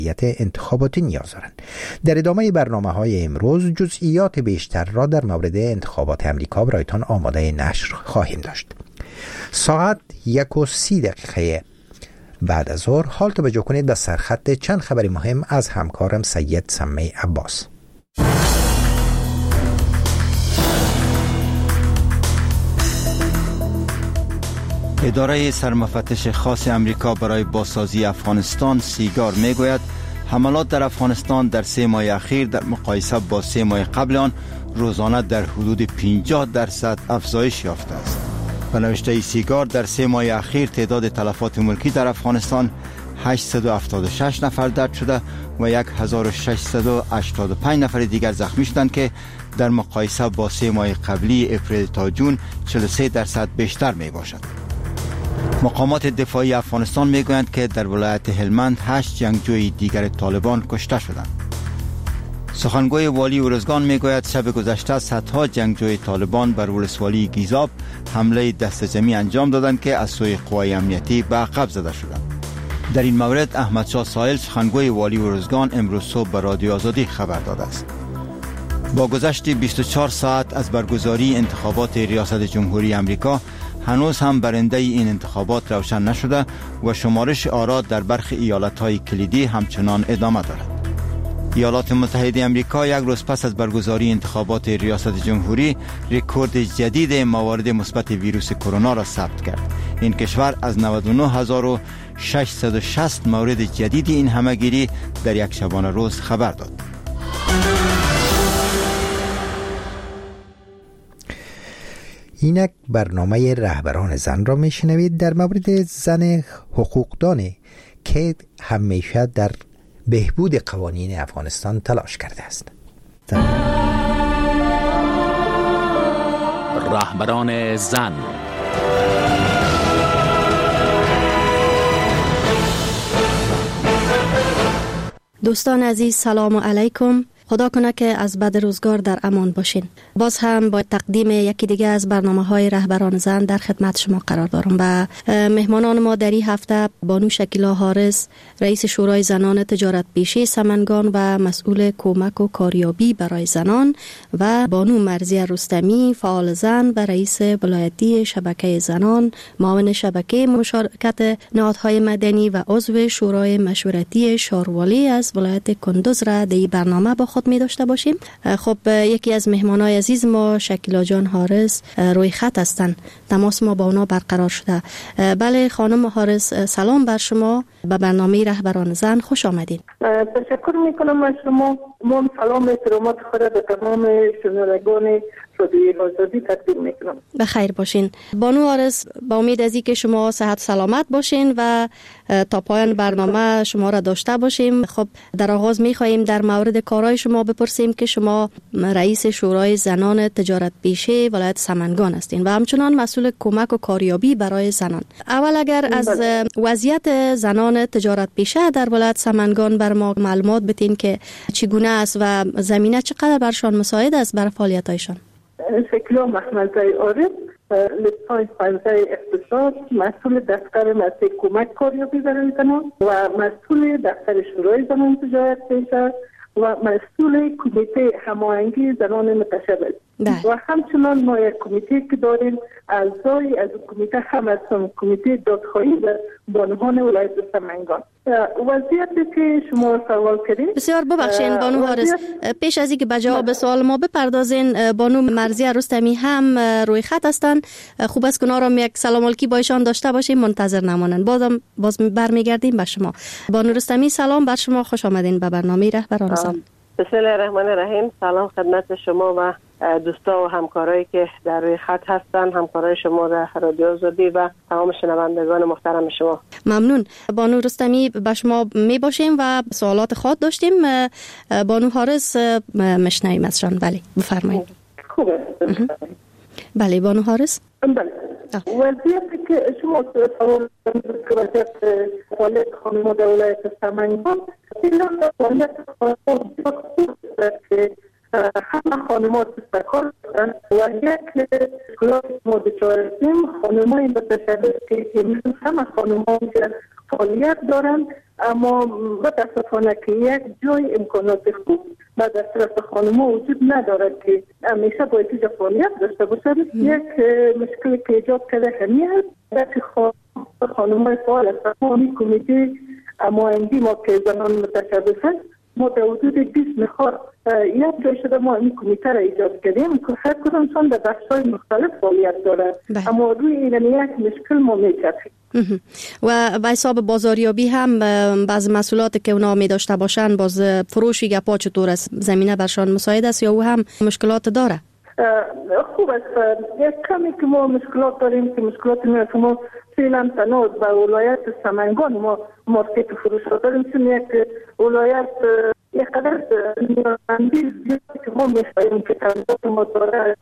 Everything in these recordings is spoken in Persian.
انتخاباتی نیاز دارند. در ادامه برنامه‌های امروز جزئیات بیشتر را در مورد انتخابات امریکا برایتان آماده نشر خواهیم داشت. ساعت 1:30 بعد از ظهر حال توجه کنید به سرخط چند خبر مهم از همکارم سید سمی عباس. اداره سرمفتش خاص امریکا برای بازسازی افغانستان سیگار میگوید حملات در افغانستان در 3 ماه اخیر در مقایسه با 3 ماه قبل آن روزانه در حدود 50% افزایش یافته است. به نوشته سیگار در 3 ماه اخیر تعداد تلفات ملکی در افغانستان 876 نفر درج شده و 1685 نفر دیگر زخمی شدند که در مقایسه با 3 ماه قبلی اپریل تا جون 43% بیشتر می باشد. مقامات دفاعی افغانستان میگویند که در ولایت هلمند 8 جنگجوی دیگر طالبان کشته شدند. سخنگوی والی ارزگان میگوید شب گذشته صدها جنگجوی طالبان بر ولسوالی گیزاب حمله دست جمعی انجام دادند که از سوی قوای امنیتی به عقب زده شدند. در این مورد احمد شاه سایل سخنگوی والی ارزگان امروز صبح به رادیو آزادی خبر داده است. با گذشت 24 ساعت از برگزاری انتخابات ریاست جمهوری امریکا هنوز هم برنده این انتخابات روشن نشده و شمارش آرا در برخی ایالت‌های کلیدی همچنان ادامه دارد. ایالات متحده امریکا یک روز پس از برگزاری انتخابات ریاست جمهوری رکورد جدید موارد مثبت ویروس کرونا را ثبت کرد. این کشور از 99660 مورد جدید این همهگیری در یک شبانه روز خبر داد. اینک برنامه رهبران زن را میشنوید در مورد زن حقوقدانی که همیشه در بهبود قوانین افغانستان تلاش کرده است. رهبران زن. دوستان عزیز سلام علیکم. خدا کنه که از بد روزگار در امان باشین. باز هم با تقدیم یکی دیگه از برنامه‌های رهبران زن در خدمت شما قرار دارم و مهمانان ما در این هفته بانو شکیلا حارس، رئیس شورای زنان تجارت پیشه سمنگان و مسئول کمک و کاریابی برای زنان و بانو مرضیه رستمی، فعال زن و رئیس ولایتی شبکه زنان، معاون شبکه مشارکت نهادهای مدنی و عضو شورای مشورتی شاروالی از ولایت کندوز را در برنامه با خود می داشته باشیم. خب یکی از مهمانای عزیز ما شکیلا جان حارس روی خط هستند. تماس ما با اونا برقرار شده. بله خانم حارس، سلام بر شما. به برنامه رهبران زن خوش آمدین. تشکر میکنم از شما. من سلام احترامات خود به تمام شنوندگان رادیوی آزادی تقدیم میکنم. بخیر باشین. بانو حارس، با امید از اینکه شما صحت سلامت باشین و تا پایان برنامه شما را داشته باشیم. خب در آغاز میخواهیم در مورد کارهای شما بپرسیم که شما رئیس شورای زنان تجارت پیشه ولایت سمنگان هستین و همچنان مسئول کمک و کاریابی برای زنان. اول اگر از وضعیت زنان تجارت پیشه در ولایت سمنگان بر ما معلومات بدین که چگونه است و زمینه چقدر برشان مساعد است برای فعالیتایشان. شکیلا محمدزی عارف، لیسانس پنجه اقتصاد، مسئول دفتر مسئله کمک کاریابی برای زنان و مسئول دفتر شورای زنان تجارت پیشه و مسئول کمیته هماهنگی زنان متشبث. و همچنان ما یک کمیته که داریم، اعضای از کمیته هم هستم، کمیته دادخواهی و بانوان ولایت سمنگان. وضعیتی که شما سوال کردید، بسیار ببخشین بانو حارس، پیش از اینکه به جواب سوال ما بپردازین، بانو مرضیه رستمی هم روی خط هستن. خوب است که اونا را یک سلام علیکی با ایشان داشته باشیم، منتظر نمانن. باز برمیگردیم به شما. بانو رستمی سلام بر شما، خوش آمدین به برنامه رهبران زن. بسم الله الرحمن الرحیم. سلام خدمت شما و دوستا و همکارایی که در روی خط هستن، همکارای شما در رادیو آزادی و تمام شنوندگان محترم شما. ممنون. بانو رستمی به شما می باشیم و سوالات خود داشتیم. بانو حارس مشنویم ازشان. بله بفرمایید. خوبه. بله بانو حارس. بله. وضعیتی که شما سوال کردید فعالیت خانم در ولایت سمنگان، فعالیت که همه خانمات سکار دارن و یک کلاس ما دچارتیم خانمای متشبث که همه خانمات که فعالیت دارن اما متاسفانه که یک جای امکانات خوب و دسترس خانم‌ها وجود ندارد که همیشه باید اینجا فعالیت داشته باشد. یک مشکلی که ایجاد کرده همین است که خانم‌های فعال است. ما کمیته مایندی ما که زنان متشبث هست، ما در حدود 20 نفر یک جای شده ما این کمیته را ایجاد کردیم که هر کدام انسان در بخش‌های مختلف فعالیت دارد. اما روی این یک مشکل ما می‌چرخیم. و به حساب بازاریابی هم بعض مسئولاتی که اونا می داشته باشن، باز فروشی گپا چطور است؟ زمینه برشان مساعد است یا او هم مشکلات داره؟ خوب است. یک کمی که ما مشکلات داریم که مشکلات ما فعلا تنها به ولایت سمنگان ما مارکت فروش داریم، چون یک ولایت یک قدر نیازمندی که ما می‌خواهیم که تنظیم ما داره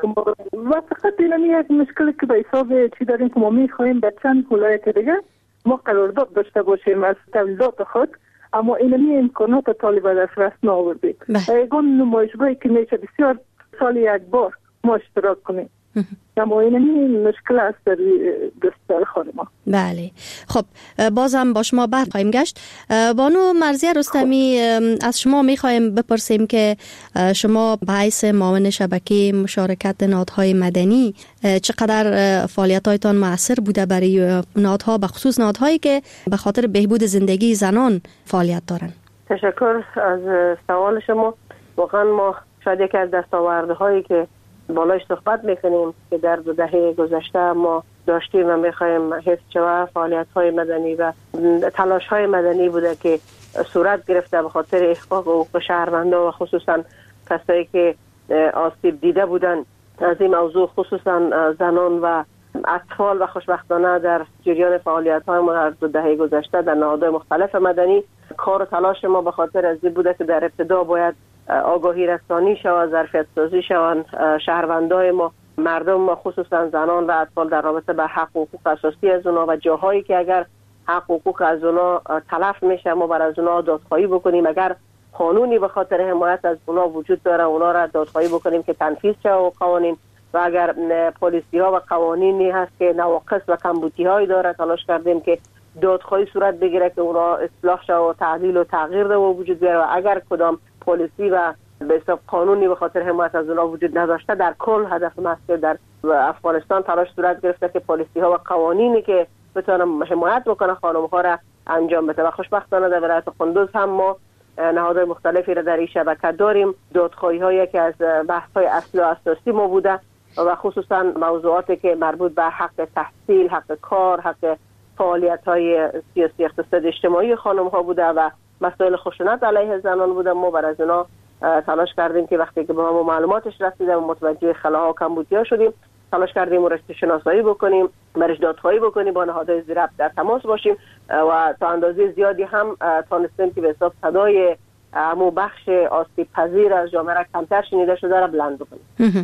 و فقط این یک مشکلی که به حساب چی داریم که ما می‌خواهیم به چند ولایت دیگه ما قرارداد داشته باشیم از تولیدات خود، اما این امکانات طالب دسترس نآوردیم. یگان نمایشگاهی که میشه بسیار سال یک بار ما اشتراک کنیم، اما این مشکل است در دستور خانم‌ها. بله، خب بازم با شما خواهیم گشت. بانو مرضیه رستمی، از شما میخوایم بپرسیم که شما به حیث معاون شبکه مشارکت نهادهای مدنی چقدر فعالیت‌هایتان مؤثر بوده برای نهادها، به خصوص نهادهایی که به خاطر بهبود زندگی زنان فعالیت دارن؟ تشکر از سوال شما. واقعا ما شاید یکی از دستاوردهایی که بالاش صحبت میکنیم که در 2 دهه گذشته ما داشتیم و میخوایم حفظ شود فعالیت‌های مدنی و تلاش‌های مدنی بوده که صورت گرفته به خاطر احقاق حقوق شهروندان و خصوصا کسایی که آسیب دیده بودن از این موضوع، خصوصا زنان و اطفال، و خوشبختانه در جریان فعالیت‌های ما در 2 دهه گذشته در نهادهای مختلف مدنی کار و تلاش ما به خاطر از این بوده که در ابتدا باید آگاهی رسانی شود، ظرفیت سازی شوند شهروندای ما، مردم ما، خصوصا زنان و اطفال در رابطه با حق و حقوق اساسی از اونا و جاهایی که اگر حق و حقوق از اونا تلف میشه ما بر از اونا دادخواهی بکنیم. اگر قانونی به خاطر حمایت از اونا وجود داره اونا را دادخواهی بکنیم که تنفیذ شود قوانین، و اگر پلیسی ها و قوانینی هست که نواقص و کمبودی هایی داره تلاش کردیم که دادخواهی صورت بگیره که اونا اصلاح شود و تعدیل و تغییر ده و وجود بیاره. و اگر کدام پلیسی و به حساب قانونی به خاطر حمایت از اونا وجود نداشته، در کل هدف ما است که در افغانستان تلاش صورت گرفته که پلیسی ها و قوانینی که بتونن حمایت بکنه خانم ها را انجام بده. و خوشبختانه در ولایت قندوز هم ما نهادهای مختلفی را در این شبکه داریم. دادخواهی های که از بحث های اصلی و اساسی ما بوده و خصوصا موضوعاتی که مربوط به حق تحصیل، حق کار، حق فعالیت های سیاسی اقتصادی اجتماعی خانم ها بوده و مسائل خشونت علیه زنان بوده. ما بر از اونا تلاش کردیم که وقتی که به ما معلوماتش رسیده و متوجه خلاها و کمبودی‌ها شدیم تلاش کردیم اون رشته شناسایی بکنیم، برش دادخواهی بکنیم، با نهادهای زیربط در تماس باشیم و تا اندازه زیادی هم تانستیم که به حساب صدای همون بخش آسیب پذیر از جامعه را کمتر شنیده شده را بلند بکنیم.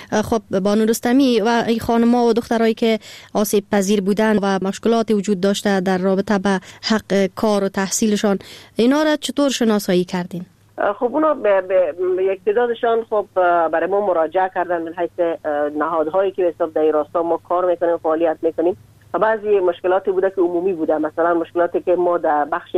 خب بانو رستمی، و این خانم‌ها و دخترایی که آسیب پذیر بودن و مشکلاتی وجود داشته در رابطه به حق کار و تحصیلشان، اینا را چطور شناسایی کردین؟ خب اونا به یک تعدادشان خب برای ما مراجعه کردن من حیث نهادهایی که به حساب در راستا ما کار میکنیم فعالیت میکنیم و بعضی مشکلاتی بوده که عمومی بوده. مثلا مشکلاتی که ما در بخش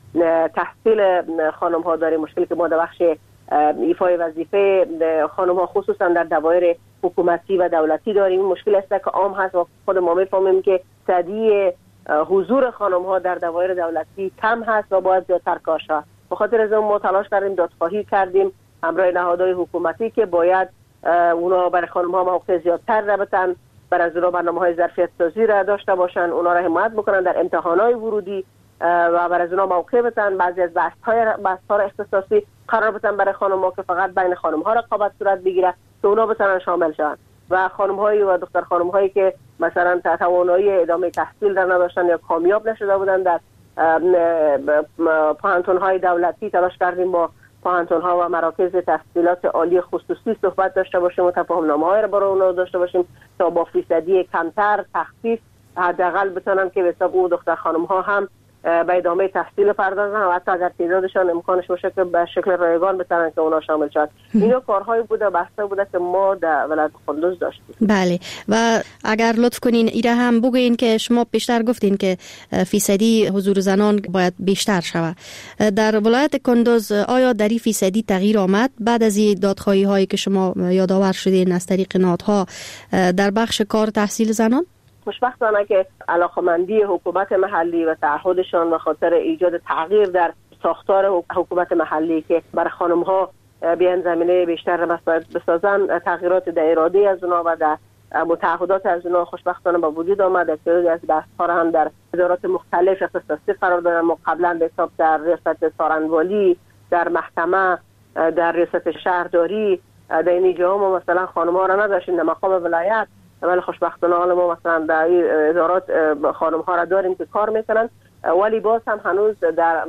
تحصیل خانم ها داریم، مشکلی که ما در بخش ایفای وظیفه خانم ها خصوصا در دوایر حکومتی و دولتی داریم. مشکل است که عام هست و خود ما میفهمیم که تعدیه حضور خانم ها در دوایر دولتی کم هست و باید زیادتر کار شود. به خاطر از اون ما تلاش کردیم، دادخواهی کردیم همراه نهادهای حکومتی که باید اونا برای خانم ها موقع زیادتر را بتن، برای از اونا برنامه‌های ظرفیت سازی را داشته باشن، اونا را حمایت بکنن در امتحانات ورودی و برای از اونا موقع بتن. بعضی از بحث‌ها اختصاصی قرار بتن برای خانم‌ها که فقط بین خانم‌ها رقابت صورت بگیره که اونا بتونن شامل شوند و خانم‌هایی و دختر خانم‌هایی که مثلا توانایی ادامه تحصیل را نداشتن یا کامیاب نشده بودن در پوهنتون‌های دولتی تلاش کردیم با پوهنتون‌ها و مراکز تحصیلات عالی خصوصی صحبت داشته باشیم و تفاهم‌نامه‌های را برای اونها داشته باشیم تا با فیصدی کمتر تخفیف حداقل بتونن که به حساب اون دختر خانم‌ها هم به ادامه تحصیل پردازن و حتی اگر تعدادشان امکانش باشه که به شکل رایگان بتونن که اونا شامل شد. اینا کارهایی بوده بسته بوده که ما در ولایت قندوز داشتیم. بله و اگر لطف کنین ایره هم بگوین که شما بیشتر گفتین که فیصدی حضور زنان باید بیشتر شود. در ولایت قندوز آیا در این فیصدی تغییر آمد بعد از این دادخواهی هایی که شما یادآور شدین از طریق نهادها در بخش کار تحصیل زنان؟ خوشبختانه که علاقمندی حکومت محلی و تعهدشان به خاطر ایجاد تغییر در ساختار حکومت محلی که بر خانم ها بیان زمینه بیشتر مساعد بسازن، تغییرات در اراده از اونا و در متعهدات از اونا خوشبختانه به وجود آمد. تعدادی از بحث‌ها را هم در ادارات مختلف اختصاصی قرار دادن. ما قبلا به حساب در ریاست سارنوالی، در محکمه، در ریاست شهرداری، در این جاها ما مثلا خانم‌ها را نداشتیم در مقام ولایت، ولی خوشبختانه حال ما مثلا در ادارات خانم‌ها را داریم که کار میکنن، ولی باز هم هنوز در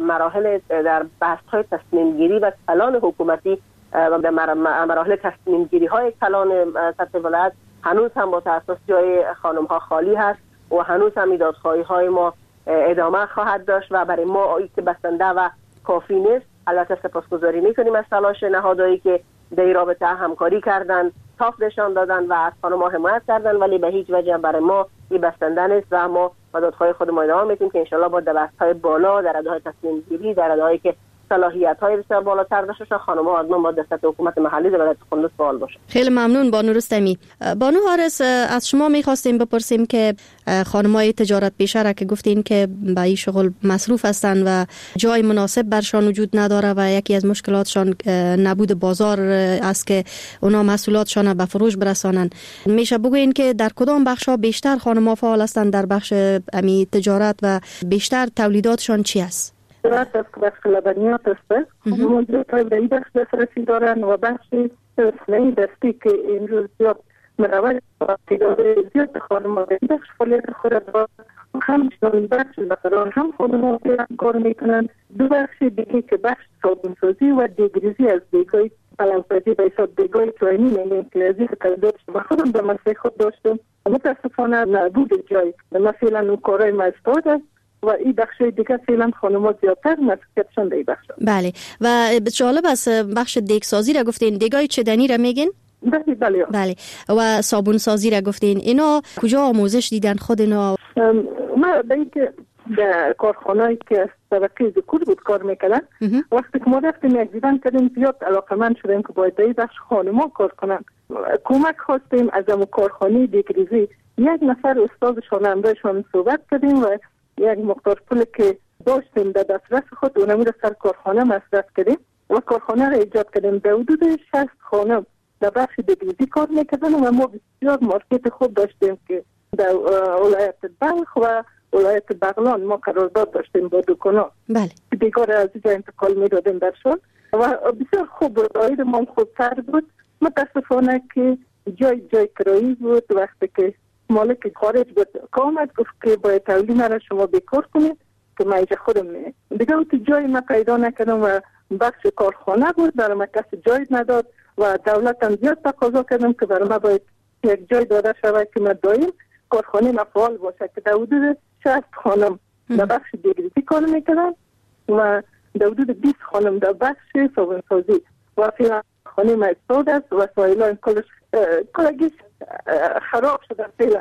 بحث‌های تصمیم گیری و کلان حکومتی در مراحل تصمیم گیری های کلان سطح ولایت هنوز هم با تأسیس جای خانم‌ها خالی هست و هنوز هم دادخواهی های ما ادامه خواهد داشت و برای ما که بسنده و کافی نیست. البته سپاسگزاری میکنیم از تلاش نهادهایی که در این رابطه همکاری کردن، تاف نشان دادن و از خانم‌ها حمایت کردن، ولی به هیچ وجه برای ما این بسنده نیست و ما با دادخواهی خود ما ادامه میدیم که انشالله با دست‌های بالا در رده‌های تصمیم گیری، در رده‌هایی که صلاحیت‌های بسیار بالاتر داشته خانم‌ها آدم با دست حکومت محلی در ولایت قندوز فعال باشه. خیلی ممنون بانو رستمی. بانو حارس، از شما می‌خواستیم بپرسیم که خانم‌های تجارت پیشه را که گفتین که به این شغل مصروف هستند و جای مناسب برشان وجود نداره و یکی از مشکلاتشان نبود بازار است که اونا محصولاتشان به فروش برسانند، میشه بگوین که در کدام بخش‌ها بیشتر خانم‌ها فعال هستند در بخش تجارت و بیشتر تولیداتشان چی است؟ تجارت از بخش لبنیات است. موضوعات های به این بخش دسترسی دارن و بخش صنایع دستی که امروز زیاد مروج و تعداد زیاد خانم‌ها به این بخش فعالیت خود دارند. همچنین بخش زعفران هم خانم‌ها کار میکنن. دو بخش دیگه که بخش صابونسازی و دیگریزی از دیگای پلنگ‌پزی به حساب دیگای توانی میگن که از این تعداد و خودم در مسئله خود داشتم. متاسفانه نبود جای مثلا اون کارهای مستعد است و این بخش دیگه فعلا خانم‌ها زیادتر مسئولیتشان در این بخش. بله و جالب است بخش دیگسازی را گفتین، دیگای چدنی را میگین؟ بله و صابون سازی را گفتین، اینا کجا آموزش دیدن خود اینا؟ ما به اینکه در کارخانه‌ای که از طبقه ذکور بود کار میکردن، وقتی که ما رفتیم یک دیدن کردیم زیاد علاقمند شدیم که باید در این بخش خانم‌ها کار کنن. کمک خواستیم از اون کارخانه دیگریزی، یک نفر استادشان همراهشان صحبت کردیم و یک مقدار پول که داشتیم در دسترس خود اونم را سر کارخانه مصرف کردیم و کارخانه را ایجاد کردیم. به حدود 60 خانم در بخش دیگریزی کار میکردن و ما بسیار مارکت خوب داشتیم که در ولایت بلخ و ولایت بغلان ما قرارداد داشتیم با دکانا. بله. دیگر از اینجا انتقال میدادیم درشون و بسیار خوب بود، عاید ما خوبتر بود. متاسفانه که جای کرایی بود. وقتی که مالک خارج بود که آمد گفت که باید تولید مرا شما بیکار کنید که من اینجا خودم دیگه تو جای ما پیدا نکردم و بخش کارخانه بود برای ما کسی جای نداد و دولت هم زیاد تقاضا کردم که برای ما باید یک جای داده شود که ما دایم کارخانه ما فعال باشه که در حدود 60 خانم در بخش دیگریزی کار میکنن و در حدود 20 خانم در بخش صابونسازی و فعلا خانه ما استاد است و سایلان کلگیش خراب شده فعلا.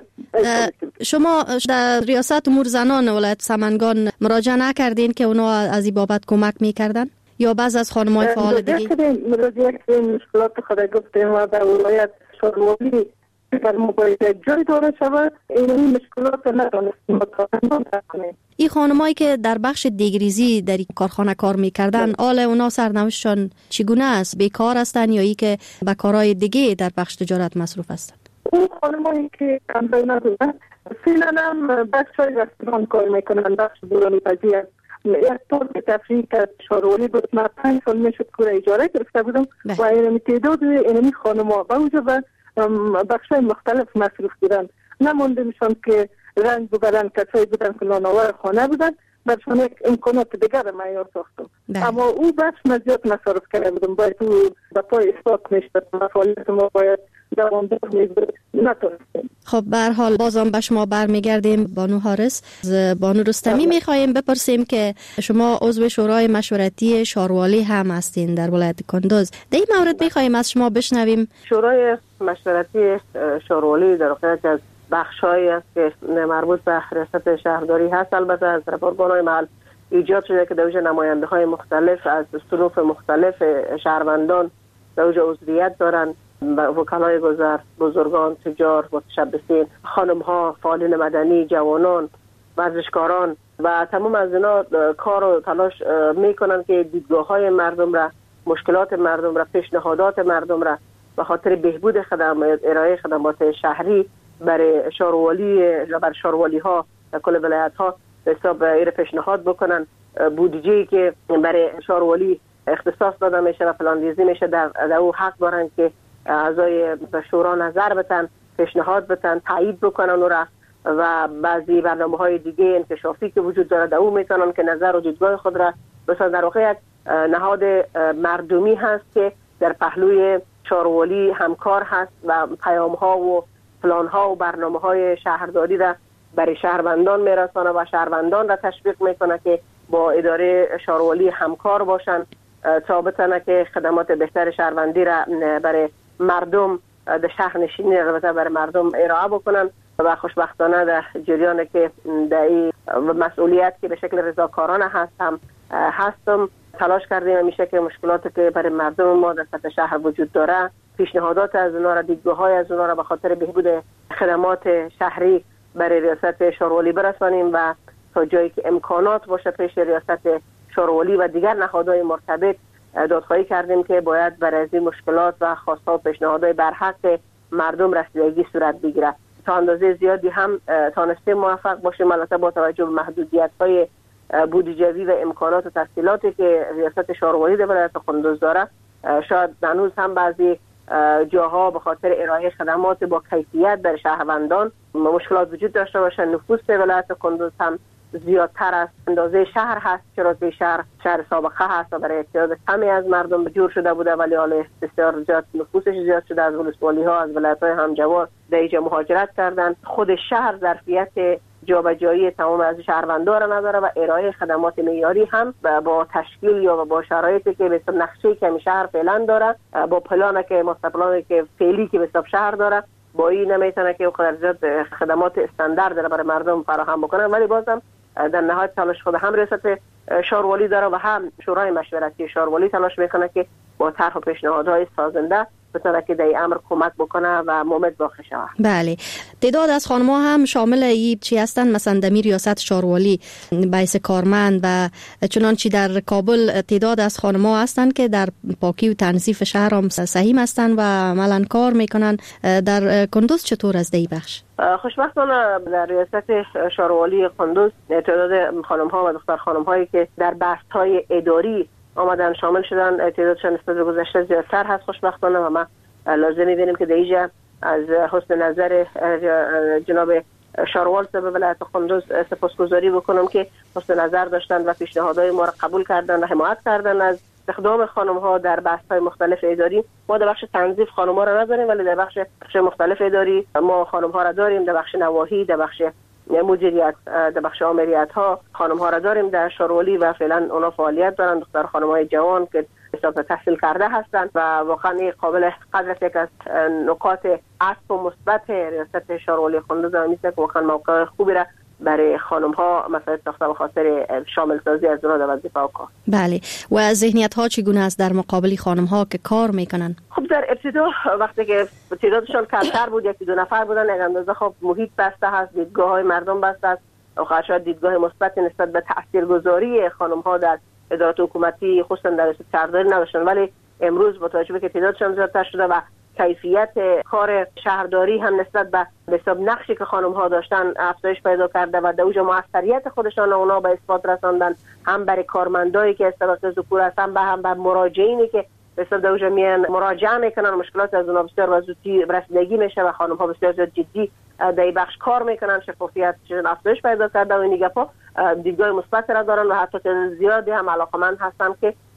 شما در ریاست امور زنان ولایت سمنگان مراجعه نکردین که اونا از این بابت کمک میکردن یا بعض از خانم‌های فعال دیگه؟ مراجعه کردیم، مشکلات خود گفتیم و در ولایت شاروالی در موبایل جای داره شود این مشکلات ندانستیم کنیم. این خانمایی که در بخش دیگریزی در این کارخانه کار میکردن حال اونا سرنوشتشان چگونه است؟ بیکار هستن یا ای که به کارهای دیگه در بخش تجارت مصروف هستن؟ اون خانمایی که کمتر ندارن فعلا هم بخشای رستوران کار میکنن، بخش بورانی پزی است. یک طور که تفریح که شاروالی بود من 5 سال میشد که اجاره گرفته بودم و اینمی تعداد اینمی خانم‌ها با وجود بخشای مختلف مصروف بودن نمونده میشون که رنگ ببرن، کسایی بودن که نانآور خانه بودن برشان یک امکانات دیگر معیار ساختم. اما او بخش مزیاد مصرف کرده بودم، باید او به پای اثبات میشد و فعالیت ما باید دوامدار میبود نتونستیم. خب به هر حال بازم به شما برمیگردیم بانو حارس. از بانو رستمی میخوایم بپرسیم که شما عضو شورای مشورتی شاروالی هم هستین در ولایت کندوز. در این مورد میخوایم از شما بشنویم. شورای مشورتی شاروالی در واقع از بخش‌هایی است که مربوط به ریاست شهرداری هست. البته از ارگان‌های محل ایجاد شده که در اوج نماینده‌های مختلف از صنوف مختلف شهروندان در اوج عضویت دارن، وکلای گذر، بزرگان، تجار، متشبثین، خانم‌ها، فعالین مدنی، جوانان، ورزشکاران و تمام از اینا کار و تلاش میکنن که دیدگاه‌های مردم را، مشکلات مردم را، پیشنهادات مردم را به خاطر بهبود ارائه خدمات شهری برای شاروالی و بر شاروالی‌ها در کل ولایت‌ها به حساب ایر پیشنهاد بکنن. بودجه‌ای که برای شاروالی اختصاص داده میشه و پلاندیزی میشه در او حق دارن که اعضای شورا نظر بدن، پیشنهاد بدن، تایید بکنن اون را و بعضی برنامه‌های دیگه انکشافی که وجود داره در او میتونن که نظر و دیدگاه خود را مثلا در واقع یک نهاد مردمی هست که در پهلوی شاروالی همکار هست و پیام‌ها و پلان‌ها و برنامه‌های شهرداری را برای شهروندان میرسانه و شهروندان را تشویق میکنه که با اداره شاروالی همکار باشن تا بتونه که خدمات بهتر شهروندی را برای مردم در شهر نشینی البته برای مردم ارائه بکنن و خوشبختانه در جریان که در مسئولیت که به شکل رضاکارانه هستم تلاش کردیم همیشه که مشکلات که برای مردم ما در سطح شهر وجود داره، پیشنهادات از اونا را، دیدگاه‌های از اونا را به خاطر بهبود خدمات شهری برای ریاست شاروالی برسانیم و تا جایی که امکانات باشه پیش ریاست شاروالی و دیگر نهادهای مرتبط دادخواهی کردیم که باید برای این مشکلات و خواست‌ها و پیشنهادهای برحق مردم رسیدگی صورت بگیره. تا اندازه زیادی هم تانستیم موفق باشیم، البته با توجه به محدودیت‌های بودجه‌ای و امکانات و تسهیلاتی که ریاست شاروالی در ولایت کندوز داره. شاید هنوز هم بعضی جاها به خاطر ارائه خدمات با کیفیت در شهروندان مشکلات وجود داشته باشه. نفوس ولایت کندوز هم زیادتر از اندازه شهر هست، چرا که شهر سابقه هست و برای تعداد کمی از مردم جور شده بوده، ولی حالا بسیار زیاد نفوسش زیاد شده. از ولسوالی ها از ولایت های همجوار در اینجا مهاجرت کردن. خود شهر ظرفیت جابجایی تمام از شهروندان را نداره و ارائه خدمات معیاری هم با تشکیل یا با شرایطی که به حساب نقشه که شهر فعلا داره، با پلانی که مستقلانه که فعلی که به حساب شهر داره، با این نمیتونه که خودت خدمات استاندارد را برای مردم فراهم بکنه. ولی بازم در نهایت تلاش خود هم ریاست شاروالی داره و هم شورای مشورتی شاروالی تلاش میکنه که با طرح و پیشنهادهای سازنده بتونه که در این امر کمک بکنه و مومد واقع شود. بله، تعداد از خانم‌ها هم شامل ای چی هستن؟ مثلا دمی ریاست شاروالی بیس کارمند و چنانچه در کابل تعداد از خانم‌ها هستن که در پاکی و تنظیف شهر هم سهیم هستن و عملاً کار میکنن. در کندوز چطور از دی بخش؟ خوشبختانه در ریاست شاروالی کندوز تعداد خانم‌ها و دختر خانم‌هایی که در بست‌های اداری آمدن شامل شدن تعدادشان نسبت به گذشته زیادتر هست خوشبختانه و ما لازم می‌بینیم که دیجا از حسن نظر جناب شاروال صاحب ولایت کندوز سپاسگزاری بکنم که حسن نظر داشتن و پیشنهادهای ما را قبول کردن و حمایت کردن از استخدام خانم‌ها در بحث‌های مختلف اداری. ما در بخش تنظیف خانم‌ها را نداریم، ولی در بخش مختلف اداری ما خانم‌ها را داریم. در بخش نواحی، در بخش مدیریت، در بخش آمریت‌ها خانم‌ها را داریم در شاروالی و فعلا اونا فعالیت دارن. دختر خانم‌های جوان که حساب تحصیل کرده هستند و واقعا قابل قدر یک از نکات عطف و مثبت ریاست شاروالی کندوز میشه که واقعا موقع خوبی را برای خانم‌ها مثلا ساخته به خاطر شامل سازی از اونها در وظیفه و کار. بله، و ذهنیت‌ها چگونه است در مقابل خانم‌ها که کار میکنن؟ خب در ابتدا وقتی که تعدادشون کمتر بود، یکی دو نفر بودن، یک اندازه خب محیط بسته هست، دیدگاه‌های مردم بسته است و شاید دیدگاه مثبت نسبت به تاثیرگذاری خانم‌ها در ادارات حکومتی خصوصا در ریاست شهرداری نداشتن. ولی امروز با توجه به که تعدادشون زیادتر شده و کیفیت کار شهرداری هم نسبت به حساب نقشی که خانم‌ها داشتن افزایش پیدا کرده و در اوج موثریت خودشان اونا به اثبات رساندن، هم برای کارمندایی که طبقه ذکور هستن هم به مراجعینی که حساب در اوج میان مراجعه میکنن، مشکلات از اونها بسیار زودی رسیدگی میشه و خانم‌ها بسیار زیاد جدی در این بخش کار میکنن، شفافیت افزایش پیدا کرده و این گپا دیدگاه مثبت را دارن و حتی زیادی هم علاقمند هستن که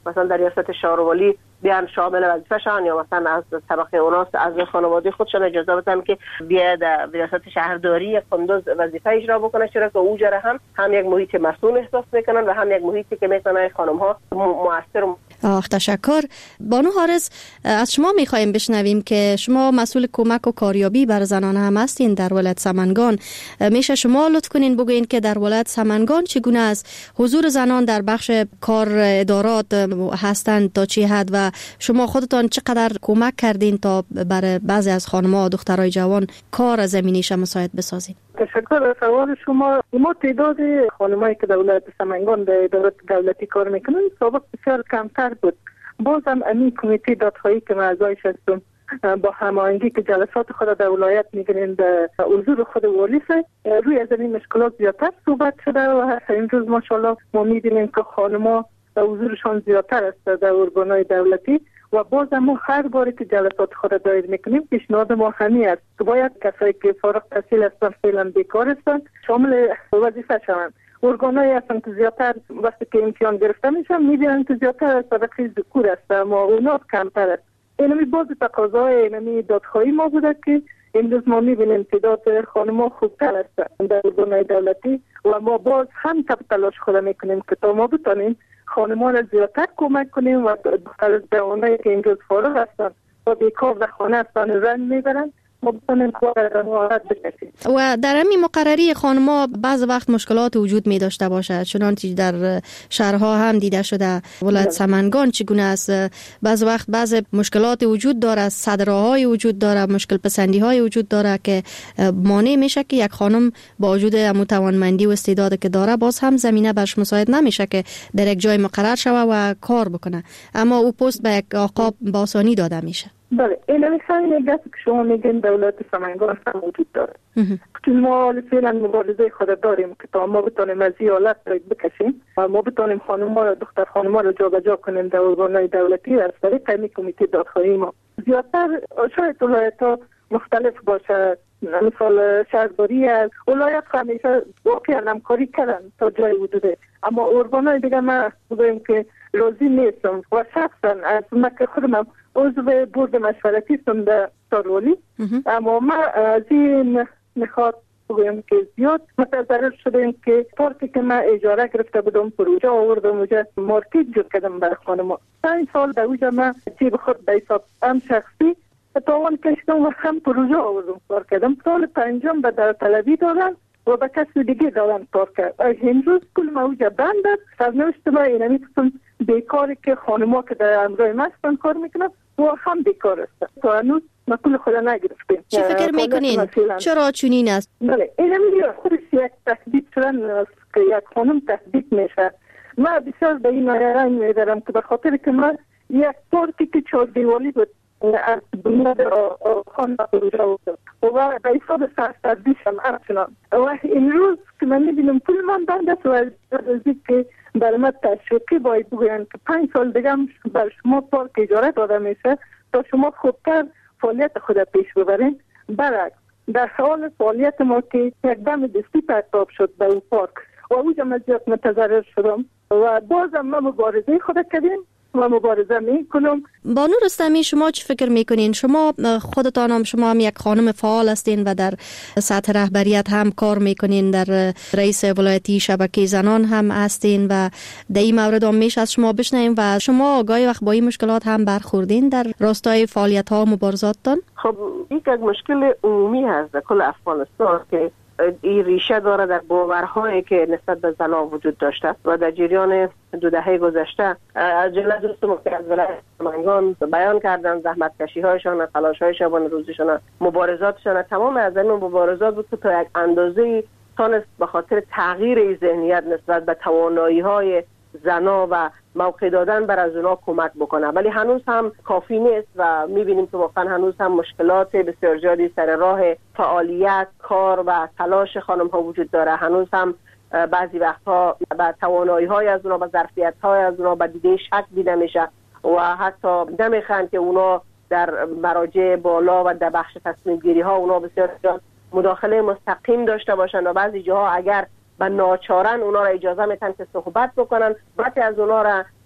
مثلا در ریاست شهروالی بیان شامل وظیفه شان، یا مثلا از طبقه اوناست از خانواده خودشان اجازه بدن که بیا در ریاست شهرداری قندوز وظیفه اجرا بکنه، چرا که اوجره هم یک محیط مسئول احساس میکنن و هم یک محیطی که میتونه خانم ها مؤثر. تشکر. بانو حارث، از شما میخوایم بشنویم که شما مسئول کمک و کاریابی بر زنان هم هستین در ولایت سمنگان. میشه شما لطف کنین بگوین که در ولایت سمنگان چگونه است حضور زنان در بخش کار ادارات هستند تا چه حد و شما خودتان چقدر کمک کردین تا برای بعضی از خانم‌ها و دخترای جوان کار زمینیش مساعد بسازین؟ تشکر از سوال شما. ما تعداد خانمایی که در ولایت سمنگان در ادارات دولتی کار میکنن سابق بسیار کمتر بود. بازم این کمیته دادخواهی که من اعضایش هستم با هماهنگی که جلسات خود در ولایت میگیریم در حضور خود والی روی از این مشکلات زیادتر صحبت شده و هر امروز ماشاءالله ما میبینیم که خانم‌ها حضورشان زیادتر است در ارگان‌های دولتی و باز ما هر باری که جلسات خود دایر میکنیم پیشنهاد ما همین است که باید کسایی که فارغ التحصیل هستند فعلا بیکار هستند شامل وظیفه شوند. ارگان‌هایی هستند که زیادتر وقتی که امتحان گرفته میشن میبینن که زیادتر از طبقه ذکور است اما اونا کمتر است. اینمی باز تقاضای اینمی دادخواهی ما بوده که امروز ما میبینیم تعداد خانم‌ها خوبتر است در ارگان‌های دولتی و ما باز هم تلاش خود میکنیم که تا ما بتونیم خانم‌ها را زیادتر کمک کنیم و دختر جوانایی که امروز فارغ هستند و بیکار در خانه هستند رنج میبرند ما بتونیم کار را مهارت بکشیم. و در همین مقرری خانم‌ها بعض وقت مشکلات وجود می داشته باشد، چنانچه در شهرها هم دیده شده. ولایت سمنگان چگونه است؟ بعض وقت بعض مشکلات وجود داره، صدراهای وجود داره، مشکل پسندی‌های وجود داره که مانع میشه که یک خانم با وجود توانمندی و استعدادی که داره باز هم زمینه برش مساعد نمیشه که در یک جای مقرر شوه و کار بکنه، اما او پست به یک آقا با آسانی داده میشه. بله، این همین گفت که شما میگین دولت سمنگان هم وجود داره. چون ما فعلا مبارزه خود داریم که تا ما بتونیم از این حالت بکشیم و ما بتونیم خانم‌ها دختر خانم‌ها رو جابجا کنیم در ارگان‌های دولتی از طریق این کمیته دادخواهی ما. زیادتر شاید ولایت‌ها مختلف باشه، مثال شهرداری از ولایت همیشه واقعا همکاری کردن تا جای حدوده، اما ارگان‌های دیگه ما بگویم که راضی نیستم و شخصا از مکه خودم عضو بورد مشورتی هستم در شهروالی، اما ما از این میخواد بگویم که زیاد متضرر شدیم که پارکی که من اجاره گرفته بودم پروژه آوردم اونجا مارکت جور کردم برای خانم‌ها. 5 سال در اونجا من جیب خود به حساب هم شخصی تاوان کشیدم و هم پروژه آوردم کار کردم. سال 5 به داوطلبی دادن و به کسی دیگه دادن کار کرد. امروز کل ما اونجا بند است. سرنوشت ما اینمی قسم بیکاری که خانم‌ها که در امرای مستن کار میکنن و هم بیکار است. تا هنوز ما کل خود نگرفتیم. چی فکر میکنین؟ چرا چنین است؟ بله، اینمی خودش یک تثبیت شدن است که یک خانم تثبیت میشه. من بسیار به این نایران میدارم که به خاطر که من یک پارکی که 4 دیوالی بود از بنیاد خانه پروژه آوردم و به حساب سرسردیشم همچنان و این روز که من میبینم پول من بند است و از که برای من تشویقی باید بگوین که 5 سال دیگه بر شما پارک اجاره داده میشه تا شما خوبتر فعالیت خود پیش ببرین. برعکس در حال فعالیت ما که یک دم دستی پرتاب شد به اون پارک و اونجا من زیاد متضرر شدم و بازم ما مبارزه خود کردیم و مبارزه میکنم. بانو رستمی، شما چی فکر میکنین؟ شما خودتان هم شما هم یک خانم فعال هستین و در سطح رهبریت هم کار میکنین، در رئیس ولایتی شبکه زنان هم هستین و در این مورد هم میشه از شما بشنویم و شما گاهی وقت با این مشکلات هم برخوردین در راستای فعالیت ها و مبارزاتتان؟ خب یک مشکل عمومی هست در کل افغانستان که این ریشه داره در باورهایی که نسبت به زنان وجود داشته و در جریان 2 دهه گذشته از جمله دوستان که از ولایت سمنگان بیان کردن زحمت کشی هایشان، تلاش های شبانه روزشان، مبارزاتشان، تمام از این مبارزات بود که تا یک اندازه تونست به خاطر تغییر ذهنیت نسبت به توانایی های زنا و موقع دادن بر از اونا کمک بکنه، ولی هنوز هم کافی نیست و میبینیم که واقعا هنوز هم مشکلات بسیار زیادی سر راه فعالیت، کار و تلاش خانم ها وجود داره. هنوز هم بعضی وقتها به توانایی های از اونا، به ظرفیت های از اونا به دیده شک دیده میشه و حتی نمیخوان که اونا در مراجع بالا و در بخش تصمیم گیری ها اونا بسیار زیاد مداخله مستقیم داشته باشن و بعضی جاها اگر به ناچارن اونا را اجازه میتن که صحبت بکنن، بعضی از اونا را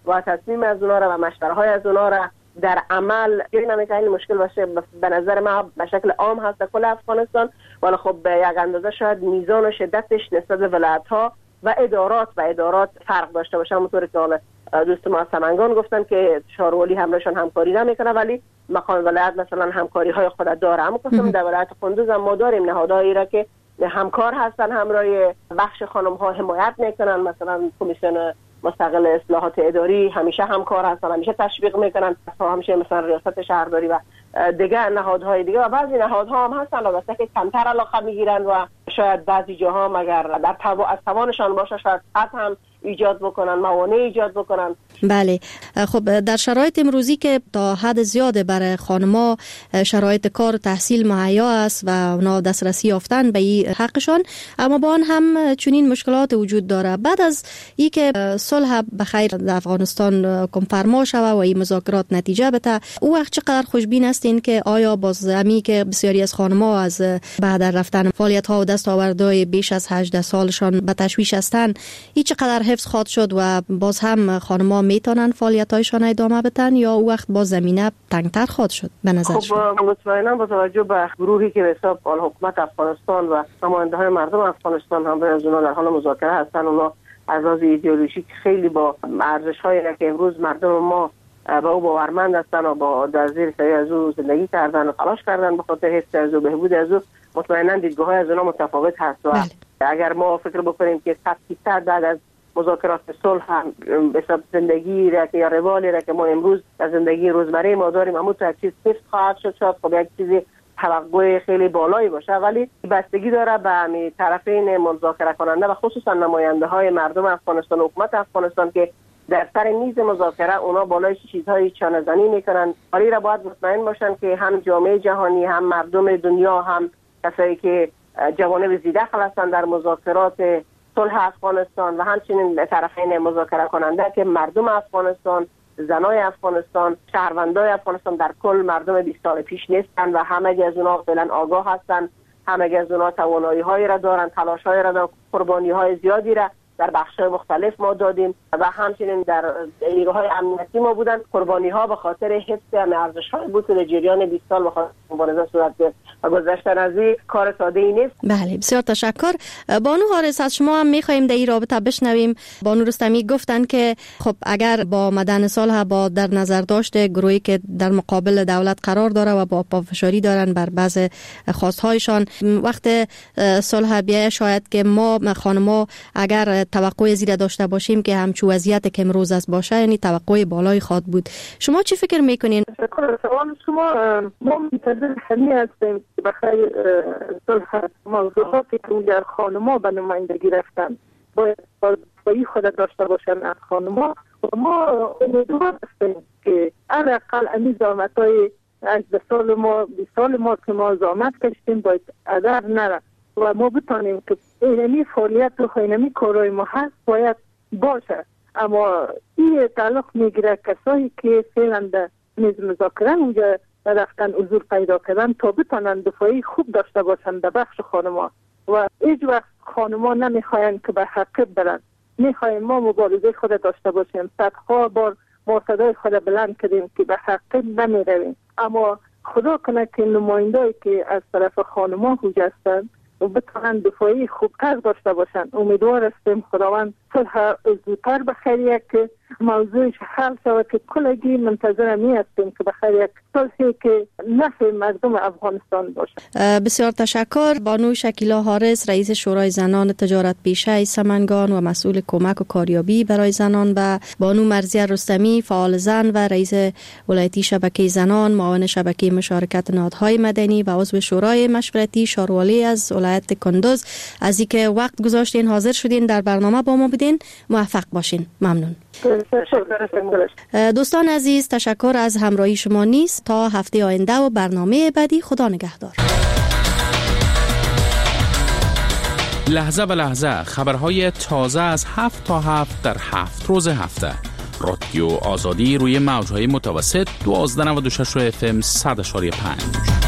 و تصمیم از اونا را و مشوره های از اونا را در عمل جایی نمیکنه. این مشکل باشه به نظر من به شکل عام هست در کل افغانستان، ولی خب به یک اندازه شاید میزان و شدتش نسبت به ولایت ها و ادارات فرق داشته باشه. همونطور که حالا دوست ما از سمنگان گفتن که شاروالی همراهشان همکاری نمیکنه، ولی مقام ولایت مثلا همکاری های خود داره. اما قسم در ولایت کندوز هم ما داریم نهادهایی را که همکار هستن، همراه بخش خانم ها حمایت میکنن. مثلا کمیسیون مستقل اصلاحات اداری همیشه همکار هستن، همیشه تشویق میکنن، همیشه مثلا ریاست شهرداری و دیگه نهادهای دیگه و بعضی نهادها هم هستن البته که کمتر علاقه میگیرن و شاید بعضی جاها مگر در از توانشان باشه شاید هم ایجاد بکنن، موانع ایجاد بکنن. بله، خب در شرایط امروزی که تا حد زیاده برای خانم‌ها شرایط کار و تحصیل مهیا است و اونا دسترسی یافتن به این حقشان، اما با آن هم چنین مشکلات وجود داره. بعد از این که صلح بخیر در افغانستان فرما شوه و این مذاکرات نتیجه بده، او وقت چقدر خوشبین هستین که آیا باز امی که بسیاری از خانم‌ها از بعد رفتن فعالیت‌ها و دستاوردهای بیش از 18 سالشان به تشویش هستند، این چقدر حفظ خواهد شد و باز هم خانم‌ها میتونن فعالیت‌هایشان ادامه بدن یا او وقت باز زمینه تنگتر خواهد شد به نظر شما؟ خب مطمئنا با توجه به گروهی که به حساب حکومت افغانستان و نماینده‌های مردم افغانستان هم از اونها در حال مذاکره هستن، اونها از لحاظ ایدئولوژیک خیلی با ارزش‌هایی که امروز مردم ما با او باورمند هستن و با در زیر سایه از او زندگی کردن و تلاش کردن به خاطر حفظ از او، بهبود از او، مطمئنا دیدگاه‌های از اونها متفاوت هست. و اگر ما فکر بکنیم که 100% بعد از مذاکرات صلح هم به حساب زندگی را که یا روالی را که ما امروز در زندگی روزمره ما داریم اما تو چیز حفظ خواهد شد، شاید خب یک چیزی توقع خیلی بالایی باشه، ولی بستگی داره به همین طرفین مذاکره کننده و خصوصا نماینده های مردم افغانستان و حکومت افغانستان که در سر میز مذاکره اونا بالای چیزهای چانه‌زنی میکنن. ولی را باید مطمئن باشن که هم جامعه جهانی، هم مردم دنیا، هم کسایی که جوانب زیده هستن در مذاکرات صلح افغانستان و همچنین طرفین مذاکره کننده که مردم افغانستان، زنای افغانستان، شهروندای افغانستان در کل مردم 20 سال پیش نیستن و همه از اونها فعلا آگاه هستن، همه از اونها توانایی هایی را دارن، تلاش هایی را دارن، قربانی های زیادی را در بخش‌های مختلف ما دادیم و همچنین در نیروهای امنیتی ما بودن. قربانی ها به خاطر حفظ ارزش‌های بود که در جریان 20 سال به خاطر مبارزه صورت گرفت و گذشتن از این کار ساده‌ای نیست. بله، بسیار تشکر. بانو حارث، از شما هم می‌خوایم در این رابطه بشنویم. بانو رستمی گفتن که خب اگر با آمدن صلح با در نظر داشت گروهی که در مقابل دولت قرار داره و با پافشاری دارن بر بعض خواست‌هایشان، وقت صلح بیاید شاید که ما خانم‌ها اگر توقع زیاد داشته باشیم که همچو وضعیت که امروز از باشه، یعنی توقع بالایی خواد بود. شما چی فکر میکنین؟ شکر سوال شما. ما منتظر همین هستیم که بخیر صلح موضوعاتی که در خانم‌ها به نمایندگی رفتن باید بایی خود داشته باشن از خانم‌ها و ما امیدوار هستیم که حداقل امی زحمت‌های 18 سال ما 20 سال ما که ما زحمت کشیدیم باید هدر نره و ما بتانیم که اینمی فعالیت و اینمی کارهای ما هست باید باشه. اما این تعلق میگیره کسایی که فعلا در میز مذاکره اونجا رفتن حضور پیدا کردن تا بتانن دفاعی خوب داشته باشن در بخش خانما و هیچ وقت خانما نمیخواین که به حقیقت برن. میخوایم ما مبارزه خود داشته باشیم. صدها بار ما صدای خود بلند کردیم که به حقیقت نمیرویم، اما خدا کنه که نماینده‌ای که از طرف خانما هستند و بتونن دفاعی خوبتر داشته باشن. امیدوار هستیم خداوند صلح زودتر بخیر یک موضوعش حل شود که کلگی منتظر می هستیم که بخیر یک صلحی که نفع مردم افغانستان باشه. بسیار تشکر. بانو شکیلا حارث، رئیس شورای زنان تجارت پیشه سمنگان و مسئول کمک و کاریابی برای زنان، و بانو مرضیه رستمی، فعال زن و رئیس ولایتی شبکه زنان، معاون شبکه مشارکت نهادهای مدنی و عضو شورای مشورتی شاروالی از ولایت کندوز، از اینکه وقت گذاشتین حاضر شدین در برنامه با ما بدین. موفق باشین. ممنون. دوستان عزیز، تشکر از همراهی شما نیست تا هفته آینده و برنامه بعدی. خدا نگهدار. لحظه به لحظه خبرهای تازه از 7 تا 7 در 7 روز هفته. رادیو آزادی روی موجهای متوسط 1296 FM 100.5.